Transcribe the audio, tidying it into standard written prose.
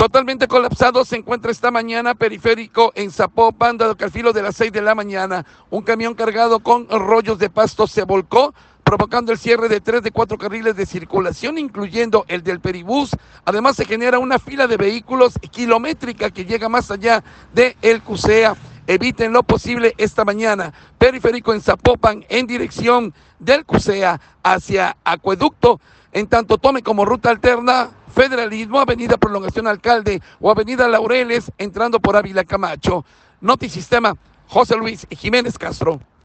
Totalmente colapsado se encuentra esta mañana periférico en Zapopan, dado que al filo de las 6 de la mañana un camión cargado con rollos de pasto se volcó, provocando el cierre de 3 de 4 carriles de circulación, incluyendo el del Peribús. Además se genera una fila de vehículos kilométrica que llega más allá de El Cusea. Eviten lo posible esta mañana. Periférico en Zapopan en dirección del Cusea hacia Acueducto. En tanto tome como ruta alterna Federalismo, Avenida Prolongación Alcalde o Avenida Laureles entrando por Ávila Camacho. Notisistema, José Luis Jiménez Castro.